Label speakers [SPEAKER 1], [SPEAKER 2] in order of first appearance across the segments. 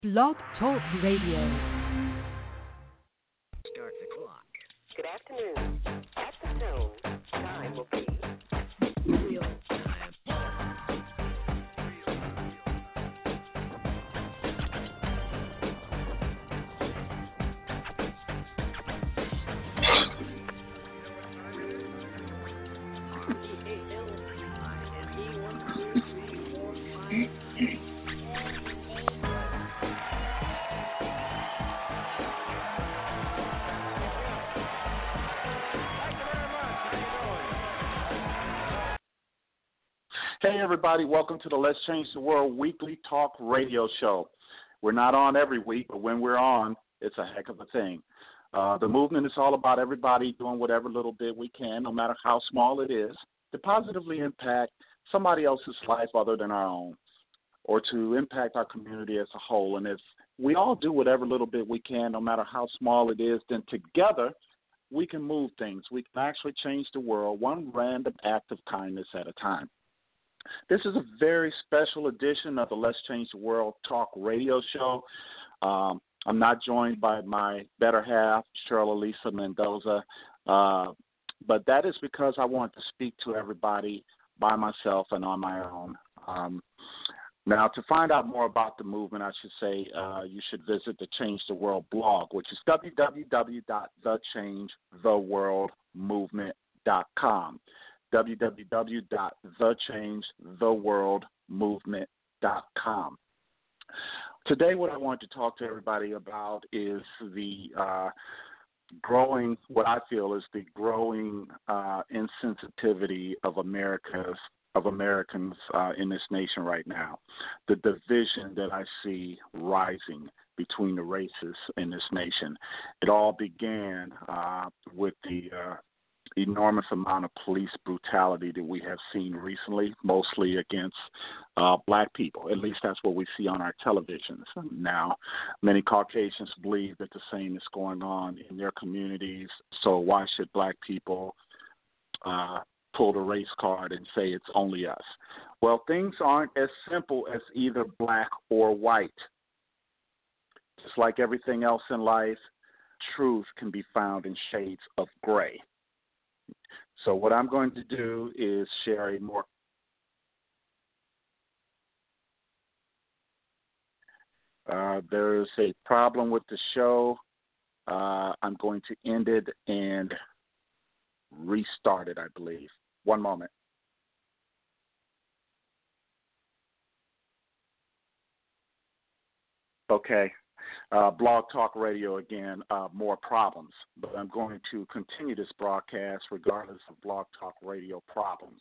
[SPEAKER 1] Blog Talk Radio.
[SPEAKER 2] Start the clock. Good afternoon. At the tone, time will be real time.
[SPEAKER 3] Hey, everybody. Welcome to the Let's Change the World weekly talk radio show. We're not on every week, but when we're on, it's a heck of a thing. The movement is all about everybody doing whatever little bit we can, no matter how small it is, to positively impact somebody else's life other than our own, or to impact our community as a whole. And if we all do whatever little bit we can, no matter how small it is, then together we can move things. We can actually change the world one random act of kindness at a time. This is a very special edition of the Let's Change the World talk radio show. I'm not joined by my better half, Cheryl Elisa Mendoza, but that is because I want to speak to everybody by myself and on my own. Now, to find out more about the movement, I should say you should visit the Change the World blog, which is www.thechangetheworldmovement.com. www.thechangetheworldmovement.com. Today, what I want to talk to everybody about is the what I feel is the growing insensitivity of Americans in this nation right now. The division that I see rising between the races in this nation. It all began with the enormous amount of police brutality that we have seen recently, mostly against black people. At least that's what we see on our televisions. Now, many Caucasians believe that the same is going on in their communities, so why should black people pull the race card and say it's only us? Well, things aren't as simple as either black or white. Just like everything else in life, truth can be found in shades of gray. So what I'm going to do is share a more there's a problem with the show. I'm going to end it and restart it, I believe. One moment. Okay. Blog Talk Radio again, more problems. But I'm going to continue this broadcast regardless of Blog Talk Radio problems.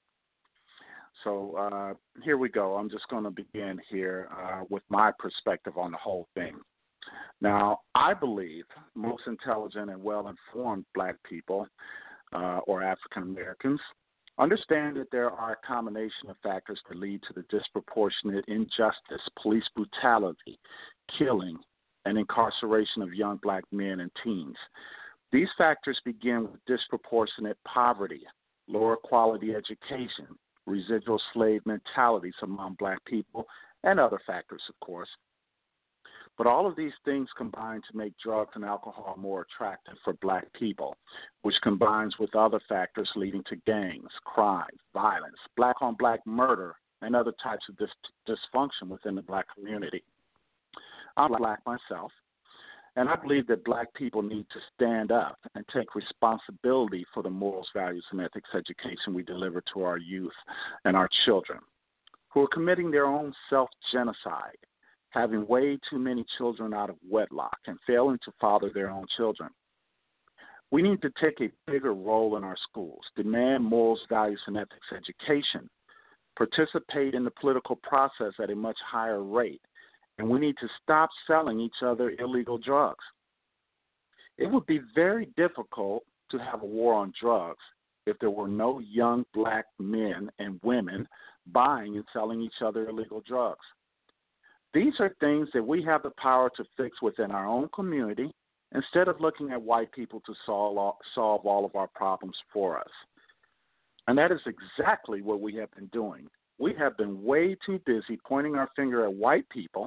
[SPEAKER 3] So here we go. I'm just going to begin here with my perspective on the whole thing. Now, I believe most intelligent and well-informed black people or African Americans understand that there are a combination of factors that lead to the disproportionate injustice, police brutality, killing, and incarceration of young black men and teens. These factors begin with disproportionate poverty, lower quality education, residual slave mentalities among black people, and other factors, of course. But all of these things combine to make drugs and alcohol more attractive for black people, which combines with other factors leading to gangs, crime, violence, black-on-black murder, and other types of dysfunction within the black community. I'm black myself, and I believe that black people need to stand up and take responsibility for the morals, values, and ethics education we deliver to our youth and our children, who are committing their own self-genocide, having way too many children out of wedlock and failing to father their own children. We need to take a bigger role in our schools, demand morals, values, and ethics education, participate in the political process at a much higher rate, and we need to stop selling each other illegal drugs. It would be very difficult to have a war on drugs if there were no young black men and women buying and selling each other illegal drugs. These are things that we have the power to fix within our own community instead of looking at white people to solve all of our problems for us. And that is exactly what we have been doing. We have been way too busy pointing our finger at white people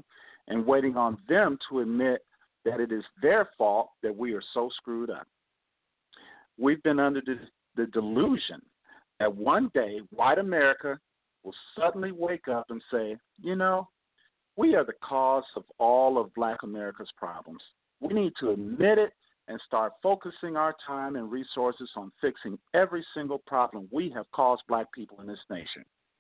[SPEAKER 3] and waiting on them to admit that it is their fault that we are so screwed up. We've been under the delusion that one day white America will suddenly wake up and say, you know, we are the cause of all of Black America's problems. We need to admit it and start focusing our time and resources on fixing every single problem we have caused Black people in this nation.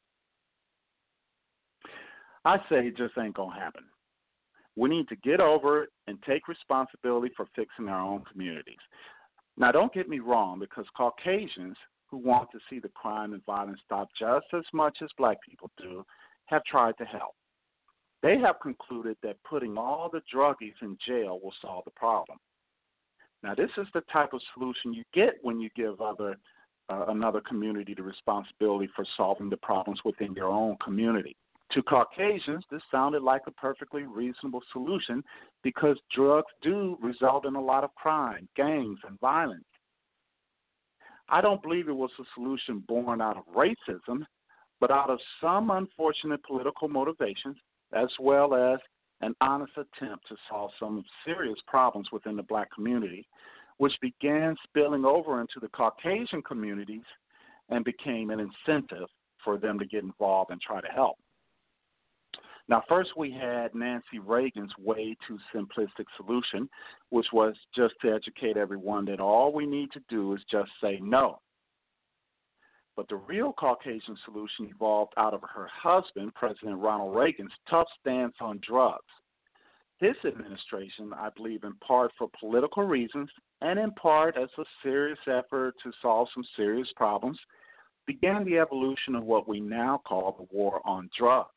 [SPEAKER 3] I say it just ain't going to happen. We need to get over it and take responsibility for fixing our own communities. Now, don't get me wrong, because Caucasians who want to see the crime and violence stop just as much as Black people do have tried to help. They have concluded that putting all the druggies in jail will solve the problem. Now, this is the type of solution you get when you give another community the responsibility for solving the problems within your own community. To Caucasians, this sounded like a perfectly reasonable solution because drugs do result in a lot of crime, gangs, and violence. I don't believe it was a solution born out of racism, but out of some unfortunate political motivations, as well as an honest attempt to solve some serious problems within the Black community, which began spilling over into the Caucasian communities and became an incentive for them to get involved and try to help. Now, first we had Nancy Reagan's way too simplistic solution, which was just to educate everyone that all we need to do is just say no. But the real Caucasian solution evolved out of her husband, President Ronald Reagan's tough stance on drugs. His administration, I believe in part for political reasons and in part as a serious effort to solve some serious problems, began the evolution of what we now call the war on drugs.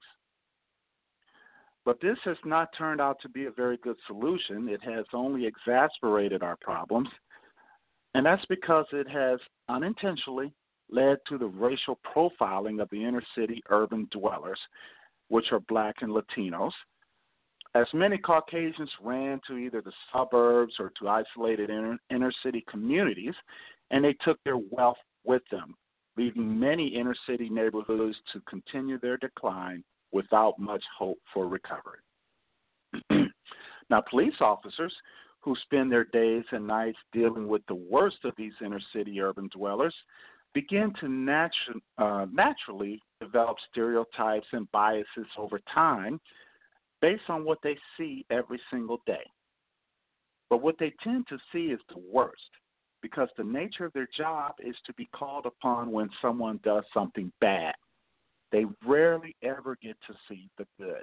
[SPEAKER 3] But this has not turned out to be a very good solution. It has only exacerbated our problems, and that's because it has unintentionally led to the racial profiling of the inner city urban dwellers, which are Black and Latinos, as many Caucasians ran to either the suburbs or to isolated inner city communities, and they took their wealth with them, leaving many inner city neighborhoods to continue their decline without much hope for recovery. Now, police officers who spend their days and nights dealing with the worst of these inner city urban dwellers begin to naturally develop stereotypes and biases over time based on what they see every single day. But what they tend to see is the worst, because the nature of their job is to be called upon when someone does something bad. They rarely ever get to see the good.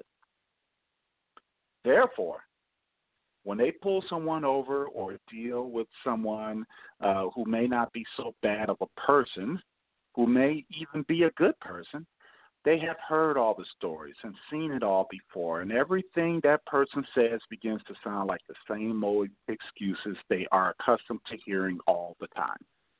[SPEAKER 3] Therefore, when they pull someone over or deal with someone who may not be so bad of a person, who may even be a good person, they have heard all the stories and seen it all before, and everything that person says begins to sound like the same old excuses they are accustomed to hearing all the time.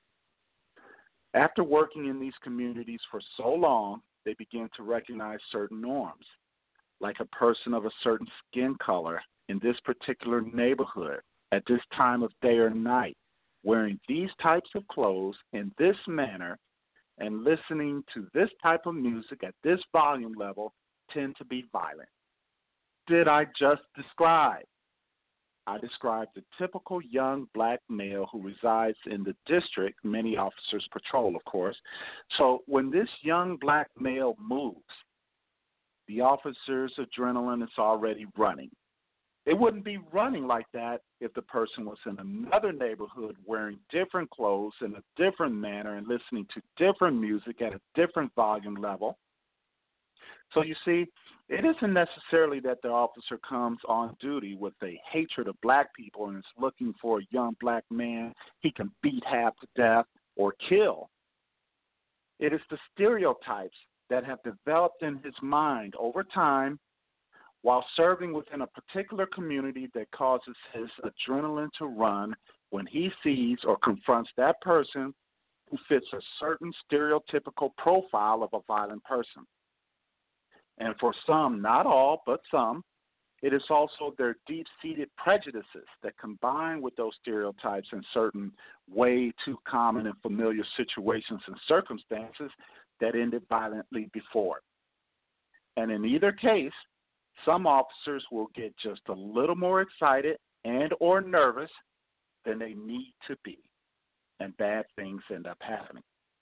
[SPEAKER 3] After working in these communities for so long, they begin to recognize certain norms, like a person of a certain skin color in this particular neighborhood at this time of day or night, wearing these types of clothes in this manner and listening to this type of music at this volume level tend to be violent. Did I just describe? I described the typical young Black male who resides in the district many officers patrol, of course. So when this young Black male moves, the officer's adrenaline is already running. It wouldn't be running like that if the person was in another neighborhood wearing different clothes in a different manner and listening to different music at a different volume level. So you see, it isn't necessarily that the officer comes on duty with a hatred of Black people and is looking for a young Black man he can beat half to death or kill. It is the stereotypes that have developed in his mind over time while serving within a particular community that causes his adrenaline to run when he sees or confronts that person who fits a certain stereotypical profile of a violent person. And for some, not all, but some, it is also their deep-seated prejudices that combine with those stereotypes in certain way too common and familiar situations and circumstances that ended violently before. And in either case, some officers will get just a little more excited and or nervous than they need to be, and bad things end up happening.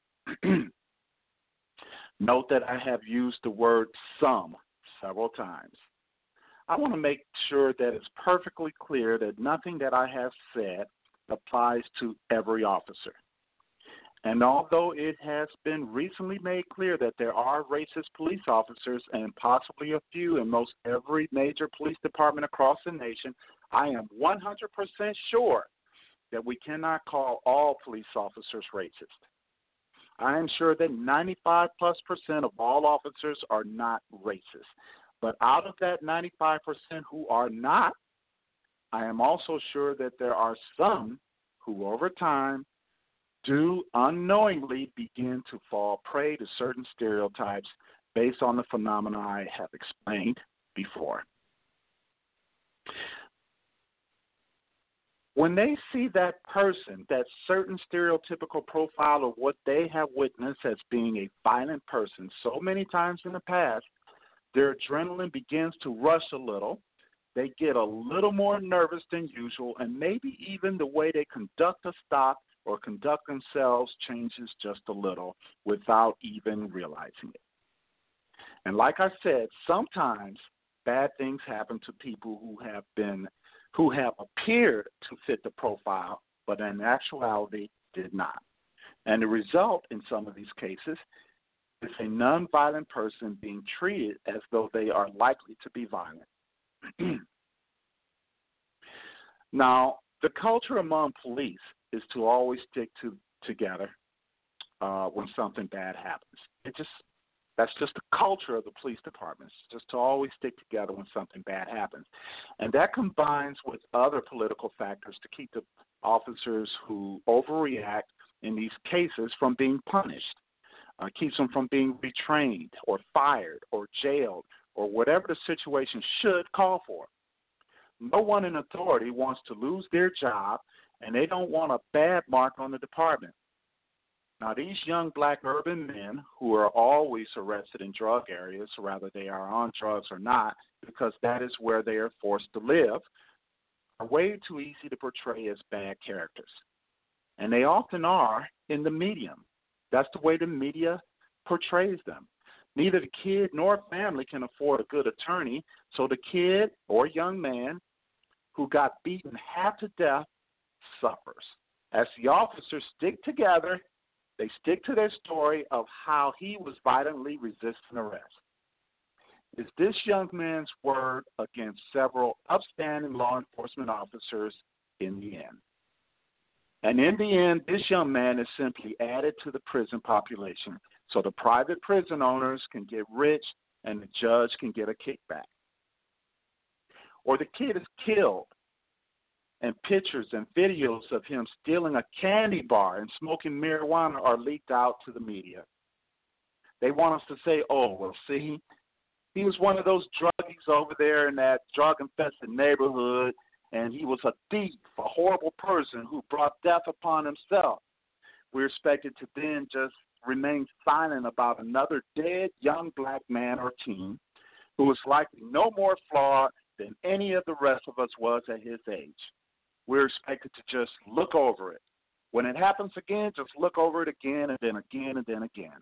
[SPEAKER 3] Note that I have used the word some several times. I want to make sure that it's perfectly clear that nothing that I have said applies to every officer. And although it has been recently made clear that there are racist police officers and possibly a few in most every major police department across the nation, I am 100% sure that we cannot call all police officers racist. I am sure that 95+% of all officers are not racist. But out of that 95% who are not, I am also sure that there are some who over time do unknowingly begin to fall prey to certain stereotypes based on the phenomena I have explained before. When they see that person, that certain stereotypical profile of what they have witnessed as being a violent person so many times in the past, their adrenaline begins to rush a little. They get a little more nervous than usual, and maybe even the way they conduct a stop or conduct themselves changes just a little without even realizing it. And like I said, sometimes bad things happen to people who have appeared to fit the profile, but in actuality did not. And the result in some of these cases is a nonviolent person being treated as though they are likely to be violent. Now, the culture among police is to always stick together when something bad happens. That's just the culture of the police departments, just to always stick together when something bad happens. And that combines with other political factors to keep the officers who overreact in these cases from being punished, keeps them from being retrained or fired or jailed or whatever the situation should call for. No one in authority wants to lose their job, and they don't want a bad mark on the department. Now, these young black urban men who are always arrested in drug areas, whether they are on drugs or not, because that is where they are forced to live, are way too easy to portray as bad characters. And they often are in the medium. That's the way the media portrays them. Neither the kid nor family can afford a good attorney, so the kid or young man who got beaten half to death suffers. As the officers stick together, they stick to their story of how he was violently resisting arrest. Is this young man's word against several upstanding law enforcement officers in the end? And in the end, this young man is simply added to the prison population so the private prison owners can get rich and the judge can get a kickback. Or the kid is killed, and pictures and videos of him stealing a candy bar and smoking marijuana are leaked out to the media. They want us to say, oh, well, see, he was one of those druggies over there in that drug-infested neighborhood, and he was a thief, a horrible person who brought death upon himself. We're expected to then just remain silent about another dead young black man or teen who was likely no more flawed than any of the rest of us was at his age. We're expected to just look over it. When it happens again, just look over it again and then again and then again.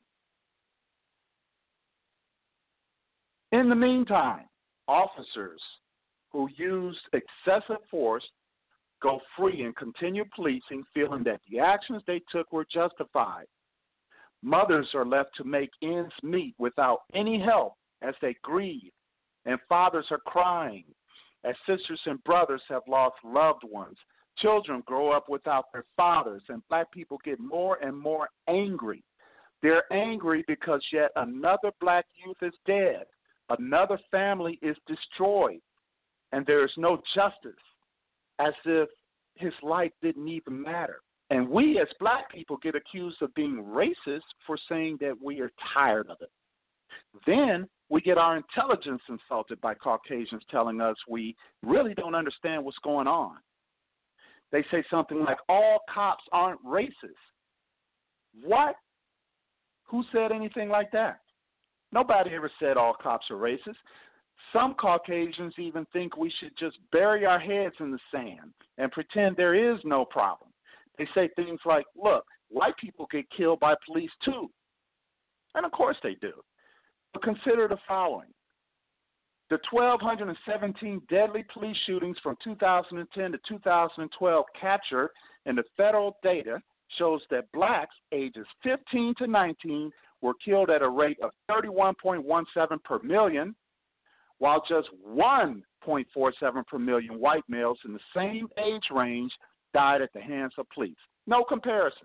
[SPEAKER 3] In the meantime, officers who use excessive force go free and continue policing, feeling that the actions they took were justified. Mothers are left to make ends meet without any help as they grieve, and fathers are crying as sisters and brothers have lost loved ones. Children grow up without their fathers, and black people get more and more angry. They're angry because yet another black youth is dead. Another family is destroyed, and there is no justice, as if his life didn't even matter. And we as black people get accused of being racist for saying that we are tired of it. Then we get our intelligence insulted by Caucasians telling us we really don't understand what's going on. They say something like, all cops aren't racist. What? Who said anything like that? Nobody ever said all cops are racist. Some Caucasians even think we should just bury our heads in the sand and pretend there is no problem. They say things like, look, white people get killed by police too. And of course they do. But consider the following. The 1,217 deadly police shootings from 2010 to 2012 captured in the federal data shows that blacks ages 15 to 19 were killed at a rate of 31.17 per million, while just 1.47 per million white males in the same age range died at the hands of police. No comparison.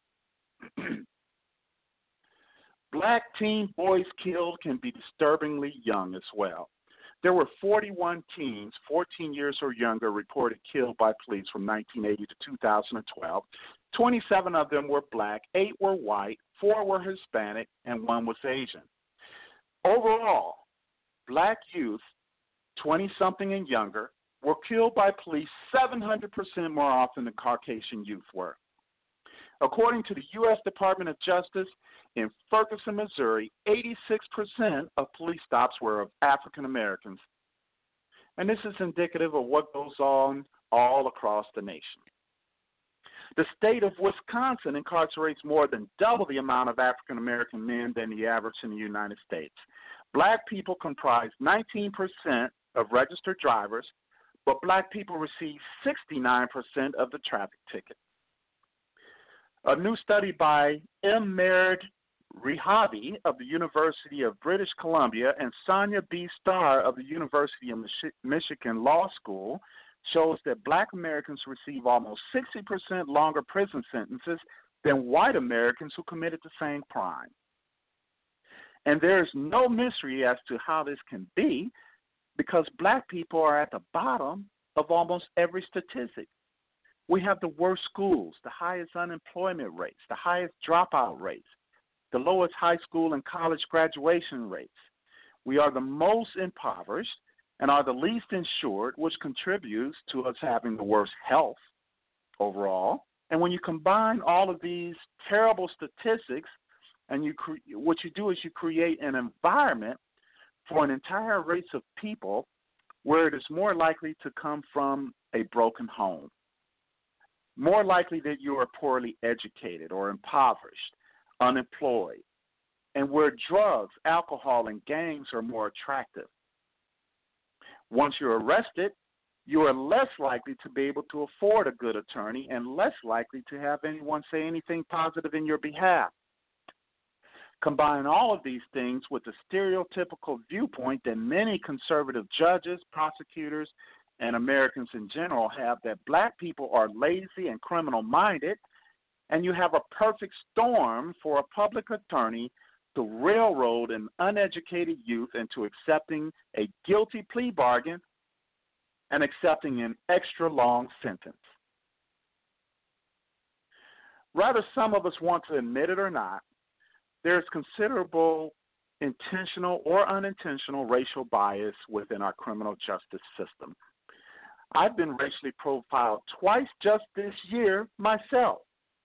[SPEAKER 3] Black teen boys killed can be disturbingly young as well. There were 41 teens, 14 years or younger, reported killed by police from 1980 to 2012. 27 of them were black, 8 were white, 4 were Hispanic, and 1 was Asian. Overall, black youth, 20-something and younger, were killed by police 700% more often than Caucasian youth were. According to the U.S. Department of Justice, in Ferguson, Missouri, 86% of police stops were of African Americans. And this is indicative of what goes on all across the nation. The state of Wisconsin incarcerates more than double the amount of African American men than the average in the United States. Black people comprise 19% of registered drivers, but black people receive 69% of the traffic tickets. A new study by M. Mered Rehavi of the University of British Columbia and Sonia B. Starr of the University of Michigan Law School shows that black Americans receive almost 60% longer prison sentences than white Americans who committed the same crime. And there is no mystery as to how this can be, because black people are at the bottom of almost every statistic. We have the worst schools, the highest unemployment rates, the highest dropout rates, the lowest high school and college graduation rates. We are the most impoverished and are the least insured, which contributes to us having the worst health overall. And when you combine all of these terrible statistics, and what you do is you create an environment for an entire race of people where it is more likely to come from a broken home, more likely that you are poorly educated or impoverished, unemployed, and where drugs, alcohol, and gangs are more attractive. Once you're arrested, you are less likely to be able to afford a good attorney and less likely to have anyone say anything positive in your behalf. Combine all of these things with the stereotypical viewpoint that many conservative judges, prosecutors, and Americans in general have that black people are lazy and criminal-minded, and you have a perfect storm for a public attorney to railroad an uneducated youth into accepting a guilty plea bargain and accepting an extra long sentence. Whether some of us want to admit it or not, there's considerable intentional or unintentional racial bias within our criminal justice system. I've been racially profiled twice just this year myself.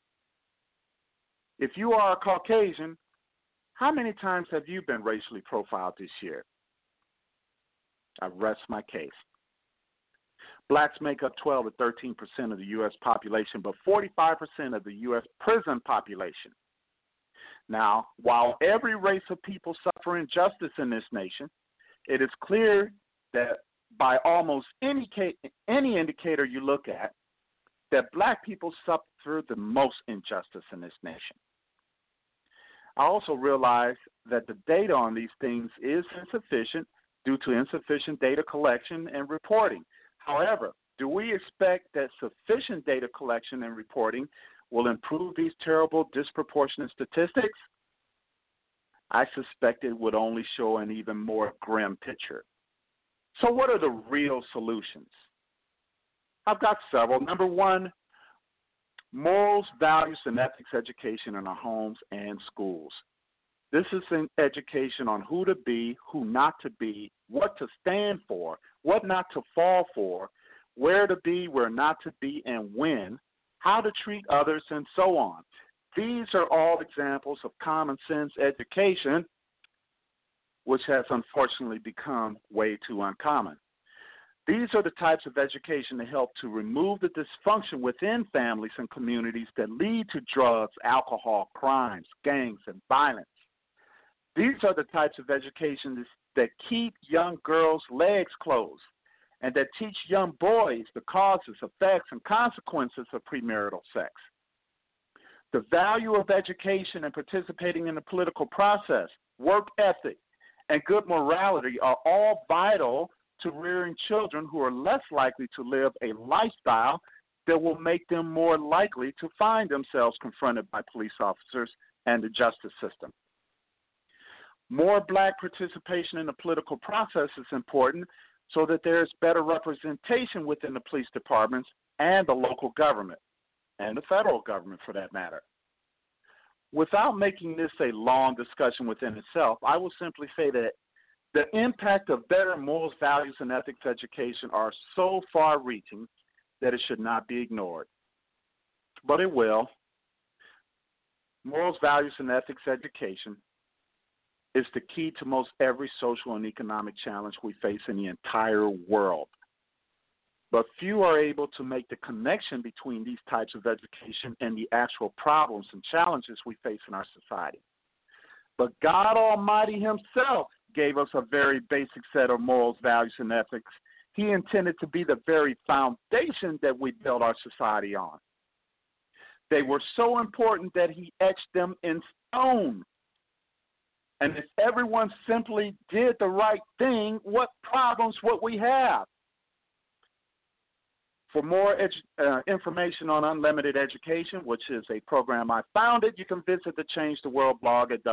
[SPEAKER 3] If you are a Caucasian, how many times have you been racially profiled this year? I rest my case. Blacks make up 12 to 13% of the U.S. population, but 45% of the U.S. prison population. Now, while every race of people suffer injustice in this nation, it is clear that by almost any indicator you look at, that black people suffer the most injustice in this nation. I also realize that the data on these things is insufficient due to insufficient data collection and reporting. However, do we expect that sufficient data collection and reporting will improve these terrible disproportionate statistics? I suspect it would only show an even more grim picture. So what are the real solutions? I've got several. Number one, morals, values, and ethics education in our homes and schools. This is an education on who to be, who not to be, what to stand for, what not to fall for, where to be, where not to be, and when, how to treat others, and so on. These are all examples of common sense education which has unfortunately become way too uncommon. These are the types of education that help to remove the dysfunction within families and communities that lead to drugs, alcohol, crimes, gangs, and violence. These are the types of education that keep young girls' legs closed and that teach young boys the causes, effects, and consequences of premarital sex. The value of education and participating in the political process, work ethic, and good morality are all vital to rearing children who are less likely to live a lifestyle that will make them more likely to find themselves confronted by police officers and the justice system. More black participation in the political process is important so that there is better representation within the police departments and the local government, and the federal government for that matter. Without making this a long discussion within itself, I will simply say that the impact of better morals, values, and ethics education are so far-reaching that it should not be ignored. But it will. Morals, values, and ethics education is the key to most every social and economic challenge we face in the entire world. But few are able to make the connection between these types of education and the actual problems and challenges we face in our society. But God Almighty Himself gave us a very basic set of morals, values, and ethics. He intended to be the very foundation that we build our society on. They were so important that He etched them in stone. And if everyone simply did the right thing, what problems would we have? For more information on Unlimited Education, which is a program I founded, you can visit the Change the World blog at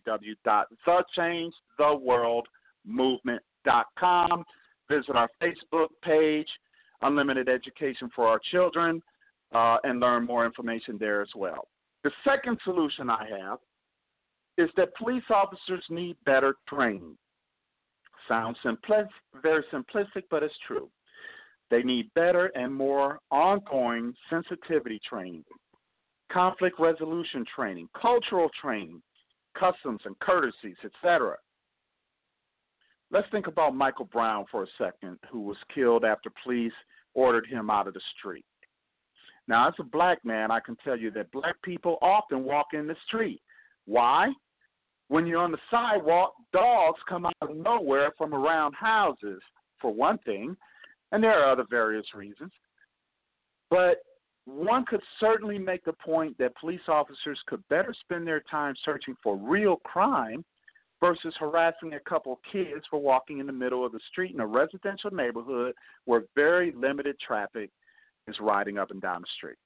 [SPEAKER 3] www.thechangetheworldmovement.com. Visit our Facebook page, Unlimited Education for Our Children, and learn more information there as well. The second solution I have is that police officers need better training. Sounds very simplistic, but it's true. They need better and more ongoing sensitivity training, conflict resolution training, cultural training, customs and courtesies, etc. Let's think about Michael Brown for a second, who was killed after police ordered him out of the street. Now, as a black man, I can tell you that black people often walk in the street. Why? When you're on the sidewalk, dogs come out of nowhere from around houses, for one thing, and there are other various reasons. But one could certainly make the point that police officers could better spend their time searching for real crime versus harassing a couple of kids for walking in the middle of the street in a residential neighborhood where very limited traffic is riding up and down the street.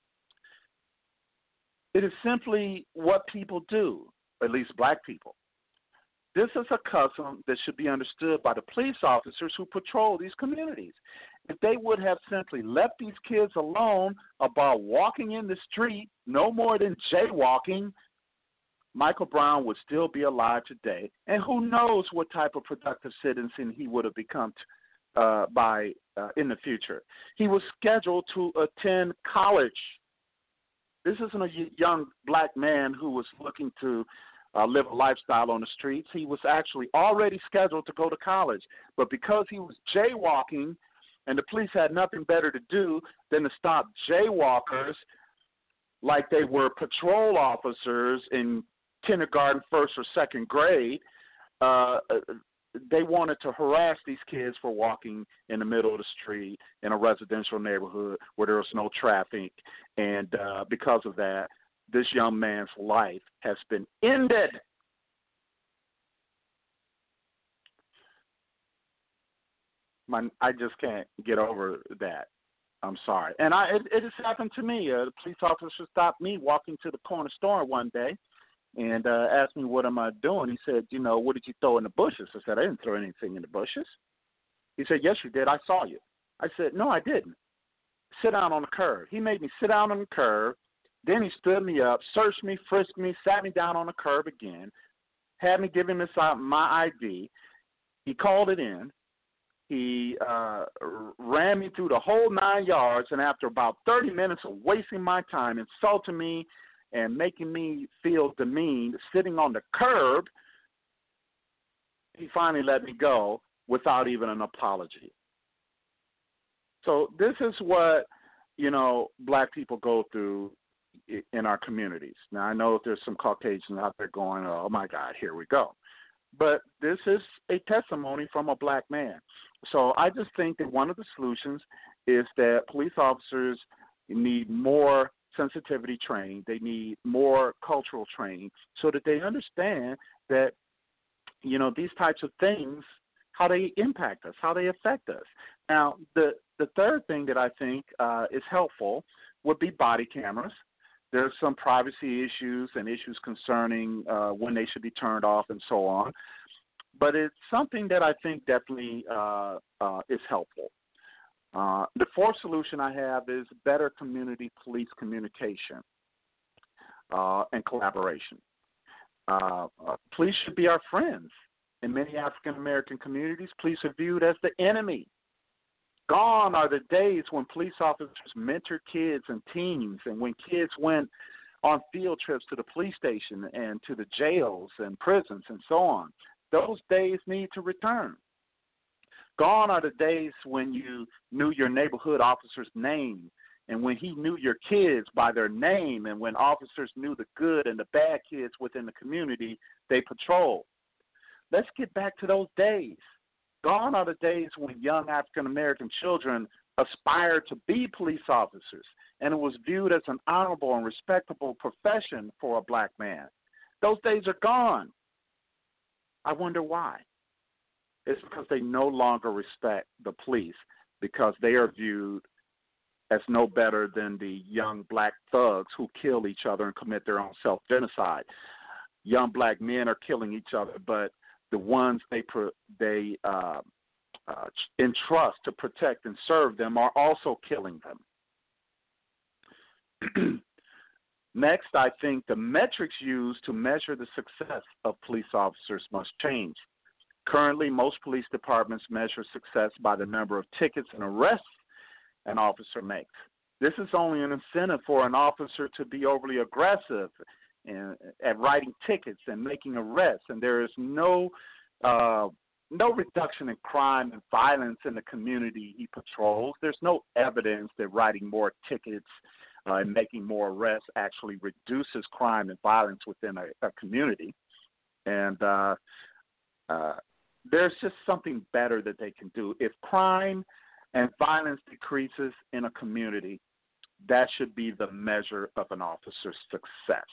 [SPEAKER 3] It is simply what people do, at least black people. This is a custom that should be understood by the police officers who patrol these communities. If they would have simply left these kids alone about walking in the street, no more than jaywalking, Michael Brown would still be alive today. And who knows what type of productive citizen he would have become in the future. He was scheduled to attend college. This isn't a young black man who was looking to live a lifestyle on the streets. He was actually already scheduled to go to college. But because he was jaywalking and the police had nothing better to do than to stop jaywalkers like they were patrol officers in kindergarten, first or second grade, they wanted to harass these kids for walking in the middle of the street in a residential neighborhood where there was no traffic. And because of that, this young man's life has been ended. I just can't get over that. I'm sorry. And it has happened to me. The police officer stopped me walking to the corner store one day and asked me, what am I doing? He said, what did you throw in the bushes? I said, I didn't throw anything in the bushes. He said, yes, you did. I saw you. I said, no, I didn't. Sit down on the curb. He made me sit down on the curb. Then he stood me up, searched me, frisked me, sat me down on the curb again, had me give him my ID. He called it in. He ran me through the whole 9 yards, and after about 30 minutes of wasting my time, insulting me and making me feel demeaned, sitting on the curb, he finally let me go without even an apology. So this is what, black people go through in our communities. Now, I know there's some Caucasians out there going, oh, my God, here we go. But this is a testimony from a black man. So I just think that one of the solutions is that police officers need more sensitivity training. They need more cultural training so that they understand that, these types of things, how they impact us, how they affect us. Now, the third thing that I think is helpful would be body cameras. There's some privacy issues and issues concerning when they should be turned off and so on. But it's something that I think definitely is helpful. The fourth solution I have is better community police communication and collaboration. Police should be our friends. In many African-American communities, police are viewed as the enemy. Gone are the days when police officers mentored kids and teens, and when kids went on field trips to the police station and to the jails and prisons and so on. Those days need to return. Gone are the days when you knew your neighborhood officer's name and when he knew your kids by their name and when officers knew the good and the bad kids within the community they patrolled. Let's get back to those days. Gone are the days when young African-American children aspired to be police officers, and it was viewed as an honorable and respectable profession for a black man. Those days are gone. I wonder why. It's because they no longer respect the police because they are viewed as no better than the young black thugs who kill each other and commit their own self-genocide. Young black men are killing each other, but the ones they entrust to protect and serve them are also killing them. Next, I think the metrics used to measure the success of police officers must change. Currently, most police departments measure success by the number of tickets and arrests an officer makes. This is only an incentive for an officer to be overly aggressive at writing tickets and making arrests, and there is no reduction in crime and violence in the community he patrols. There's no evidence that writing more tickets and making more arrests actually reduces crime and violence within a community. And there's just something better that they can do. If crime and violence decreases in a community, that should be the measure of an officer's success.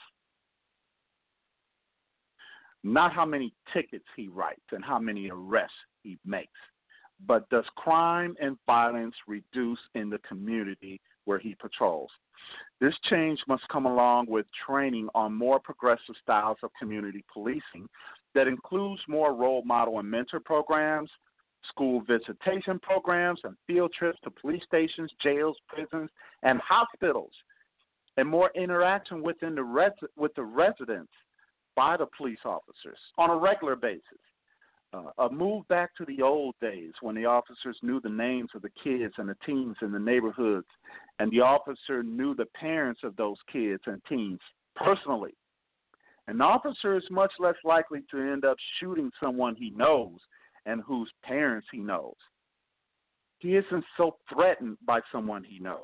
[SPEAKER 3] Not how many tickets he writes and how many arrests he makes, but does crime and violence reduce in the community where he patrols? This change must come along with training on more progressive styles of community policing that includes more role model and mentor programs, school visitation programs, and field trips to police stations, jails, prisons, and hospitals, and more interaction with the residents by the police officers on a regular basis. A move back to the old days when the officers knew the names of the kids and the teens in the neighborhoods, and the officer knew the parents of those kids and teens personally. An officer is much less likely to end up shooting someone he knows and whose parents he knows. He isn't so threatened by someone he knows.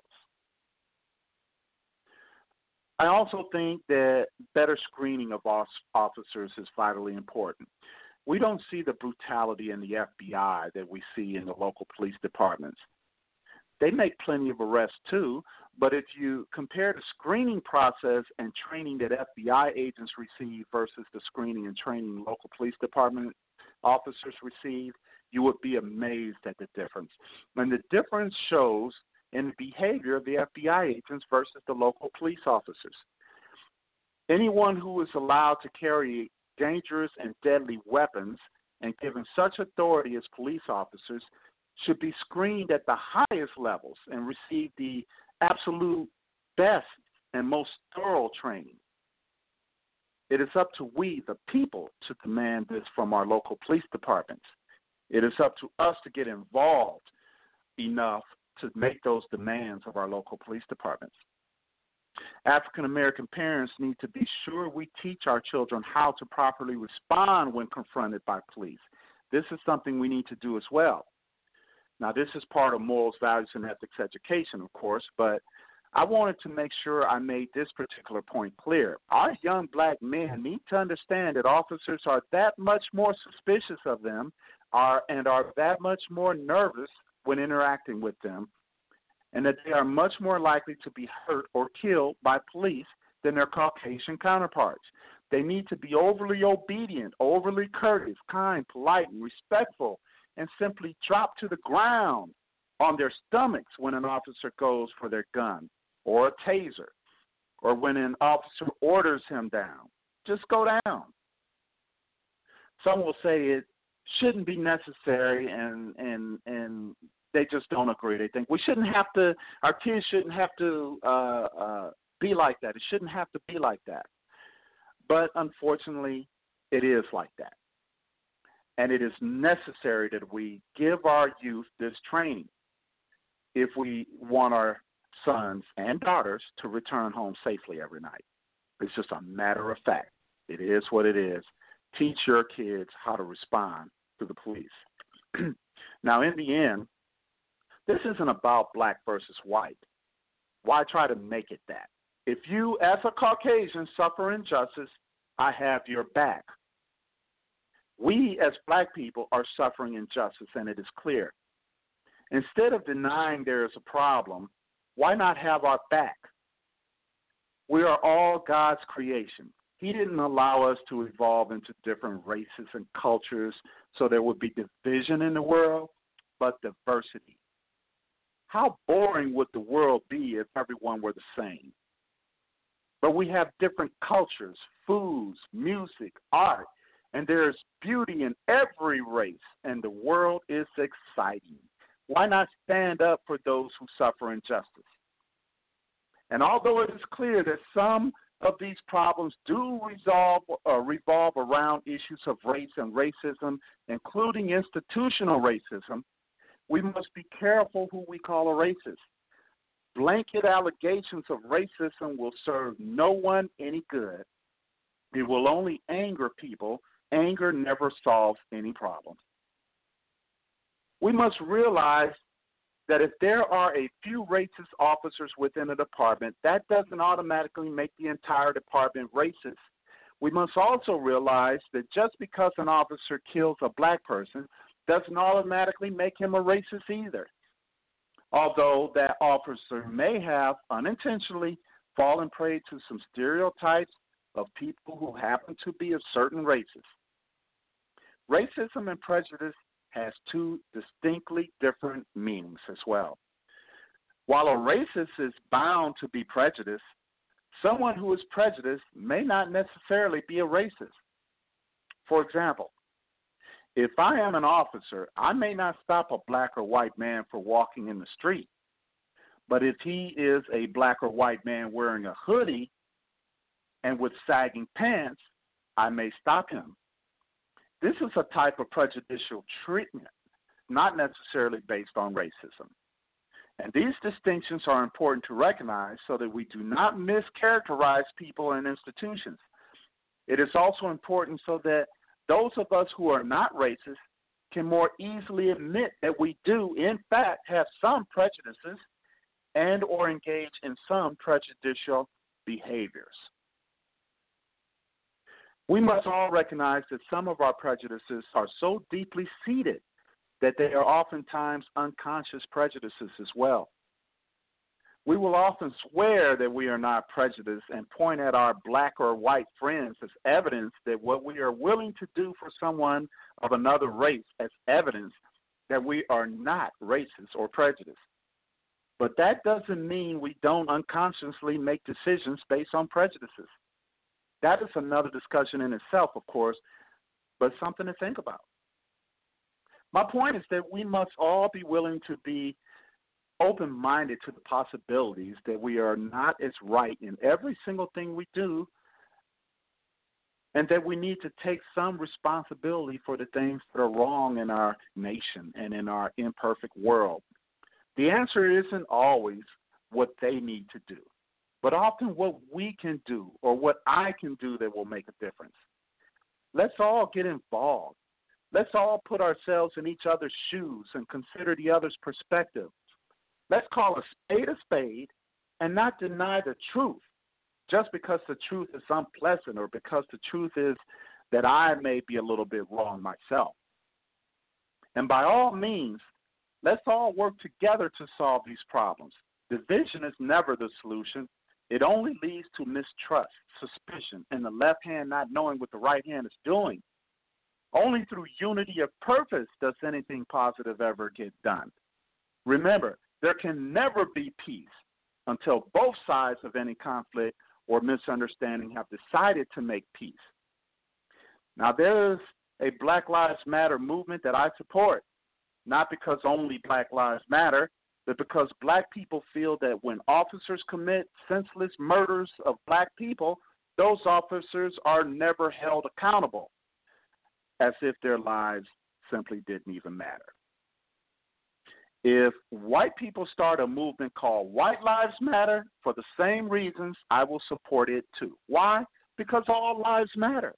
[SPEAKER 3] I also think that better screening of officers is vitally important. We don't see the brutality in the FBI that we see in the local police departments. They make plenty of arrests too, but if you compare the screening process and training that FBI agents receive versus the screening and training local police department officers receive, you would be amazed at the difference. And the difference shows in the behavior of the FBI agents versus the local police officers. Anyone who is allowed to carry dangerous and deadly weapons and given such authority as police officers should be screened at the highest levels and receive the absolute best and most thorough training. It is up to we, the people, to demand this from our local police departments. It is up to us to get involved enough to make those demands of our local police departments. African American parents need to be sure we teach our children how to properly respond when confronted by police. This is something we need to do as well. Now, this is part of morals, values, and ethics education, of course, but I wanted to make sure I made this particular point clear. Our young black men need to understand that officers are that much more suspicious of them and are that much more nervous when interacting with them, and that they are much more likely to be hurt or killed by police than their Caucasian counterparts. They need to be overly obedient, overly courteous, kind, polite, and respectful, and simply drop to the ground on their stomachs when an officer goes for their gun or a taser, or when an officer orders him down. Just go down. Some will say it shouldn't be necessary, and they just don't agree. They think we shouldn't have to, our kids shouldn't have to be like that. It shouldn't have to be like that. But unfortunately, it is like that. And it is necessary that we give our youth this training if we want our sons and daughters to return home safely every night. It's just a matter of fact. It is what it is. Teach your kids how to respond to the police. Now, in the end, this isn't about black versus white. Why try to make it that? If you, as a Caucasian, suffer injustice, I have your back. We, as black people, are suffering injustice, and it is clear. Instead of denying there is a problem, why not have our back? We are all God's creation. He didn't allow us to evolve into different races and cultures so there would be division in the world, but diversity. How boring would the world be if everyone were the same? But we have different cultures, foods, music, art, and there's beauty in every race, and the world is exciting. Why not stand up for those who suffer injustice? And although it is clear that some of these problems do revolve around issues of race and racism, including institutional racism, we must be careful who we call a racist. Blanket allegations of racism will serve no one any good. It will only anger people. Anger never solves any problem. We must realize that if there are a few racist officers within a department, that doesn't automatically make the entire department racist. We must also realize that just because an officer kills a black person doesn't automatically make him a racist either. Although that officer may have unintentionally fallen prey to some stereotypes of people who happen to be of certain races. Racism and prejudice has two distinctly different meanings as well. While a racist is bound to be prejudiced, someone who is prejudiced may not necessarily be a racist. For example, if I am an officer, I may not stop a black or white man for walking in the street. But if he is a black or white man wearing a hoodie and with sagging pants, I may stop him. This is a type of prejudicial treatment, not necessarily based on racism. And these distinctions are important to recognize so that we do not mischaracterize people and institutions. It is also important so that those of us who are not racist can more easily admit that we do, in fact, have some prejudices and or engage in some prejudicial behaviors. We must all recognize that some of our prejudices are so deeply seated that they are oftentimes unconscious prejudices as well. We will often swear that we are not prejudiced and point at our black or white friends as evidence that what we are willing to do for someone of another race as evidence that we are not racist or prejudiced. But that doesn't mean we don't unconsciously make decisions based on prejudices. That is another discussion in itself, of course, but something to think about. My point is that we must all be willing to be open-minded to the possibilities that we are not as right in every single thing we do, and that we need to take some responsibility for the things that are wrong in our nation and in our imperfect world. The answer isn't always what they need to do, but often what we can do or what I can do that will make a difference. Let's all get involved. Let's all put ourselves in each other's shoes and consider the other's perspective. Let's call a spade and not deny the truth just because the truth is unpleasant or because the truth is that I may be a little bit wrong myself. And by all means, let's all work together to solve these problems. Division is never the solution. It only leads to mistrust, suspicion, and the left hand not knowing what the right hand is doing. Only through unity of purpose does anything positive ever get done. Remember, there can never be peace until both sides of any conflict or misunderstanding have decided to make peace. Now, there is a Black Lives Matter movement that I support, not because only Black Lives Matter, but because black people feel that when officers commit senseless murders of black people, those officers are never held accountable, as if their lives simply didn't even matter. If white people start a movement called White Lives Matter for the same reasons, I will support it too. Why? Because all lives matter.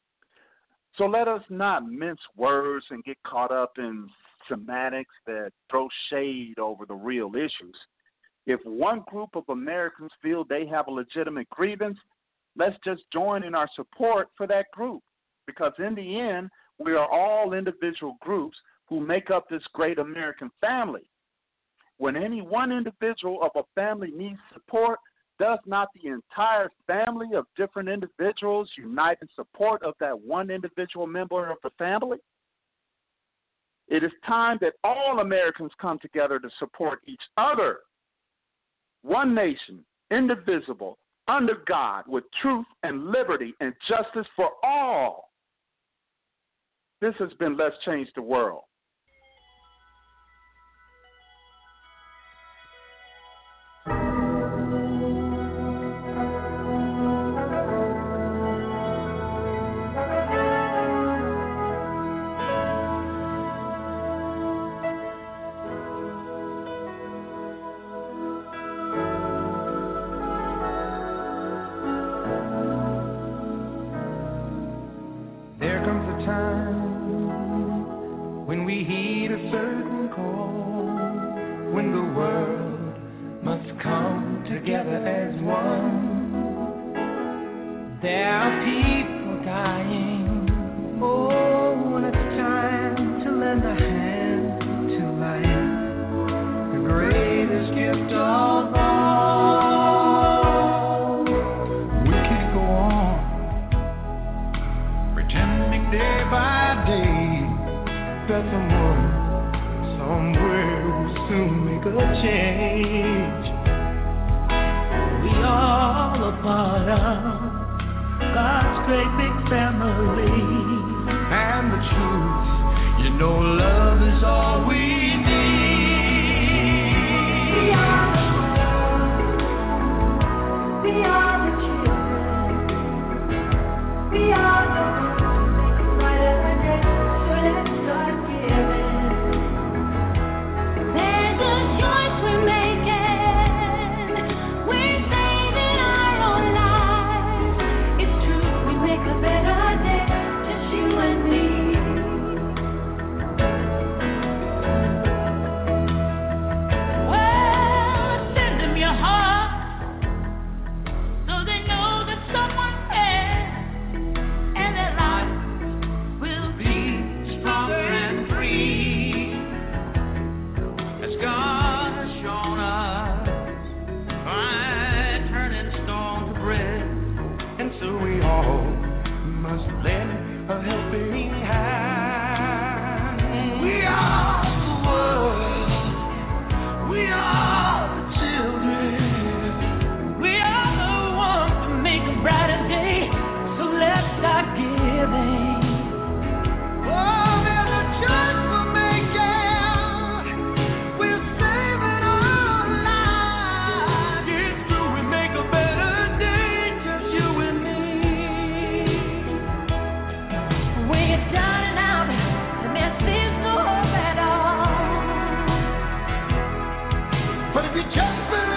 [SPEAKER 3] So let us not mince words and get caught up in semantics that throw shade over the real issues. If one group of Americans feel they have a legitimate grievance, let's just join in our support for that group. Because in the end, we are all individual groups who make up this great American family. When any one individual of a family needs support, does not the entire family of different individuals unite in support of that one individual member of the family? It is time that all Americans come together to support each other. One nation, indivisible, under God, with truth and liberty and justice for all. This has been Let's Change the World.
[SPEAKER 4] But if you just